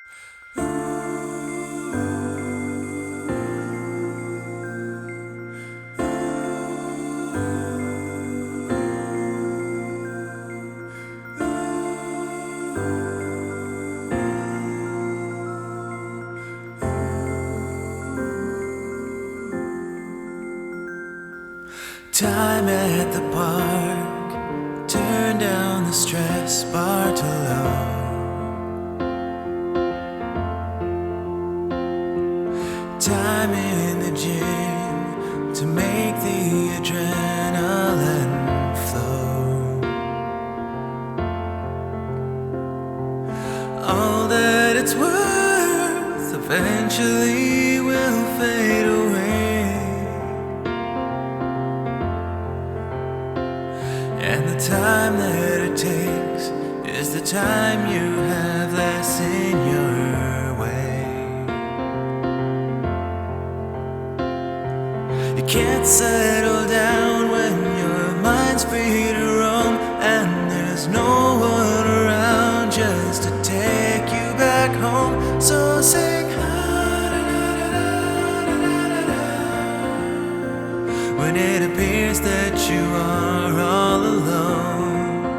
Time at the park, turn down the stress bar to low. Time in the gym to make the adrenaline flow. All that it's worth eventually will fade away. And the time that it takes is the time you have less in your way. You can't settle down when your mind's free to roam, and there's no one around just to take you back home. So sing when it appears that you are all alone.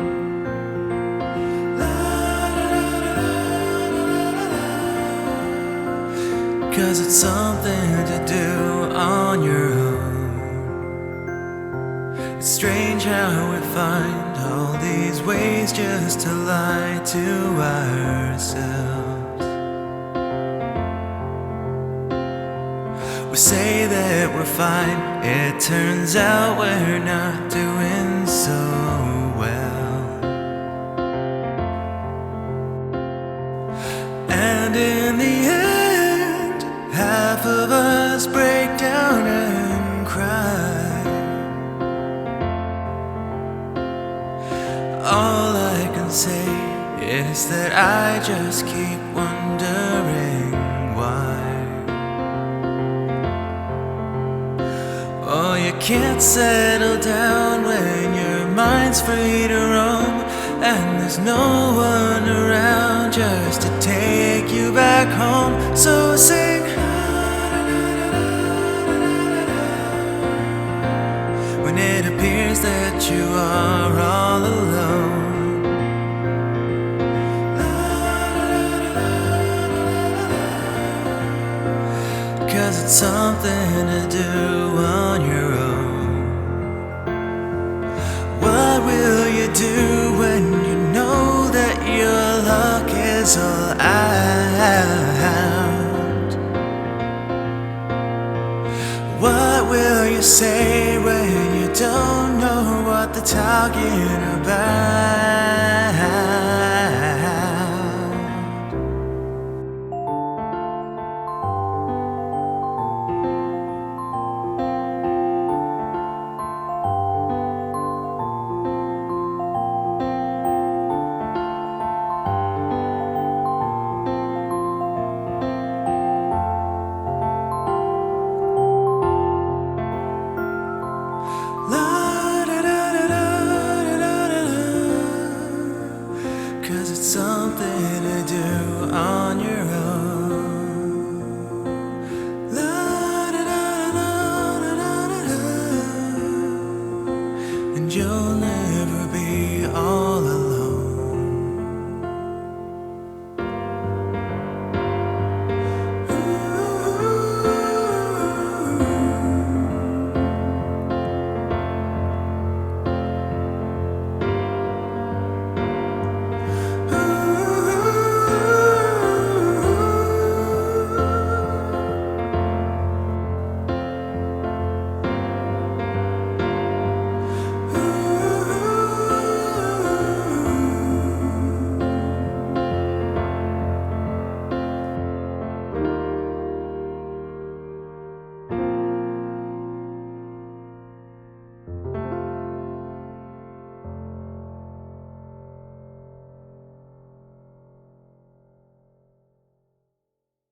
'Cause it's something to do on your own. It's strange how we find all these ways just to lie to ourselves. We say that we're fine, it turns out we're not doing so well. And in the end, half of us break down and cry. All I can say is that I just keep wondering why. Oh, you can't settle down when your mind's free to roam, and there's no one around just to take you back home. So sing when it appears that you are all alone. 'Cause it's something to do on your own. What will you do when you know that your luck is all out? What will you say when you don't know what they're talking about?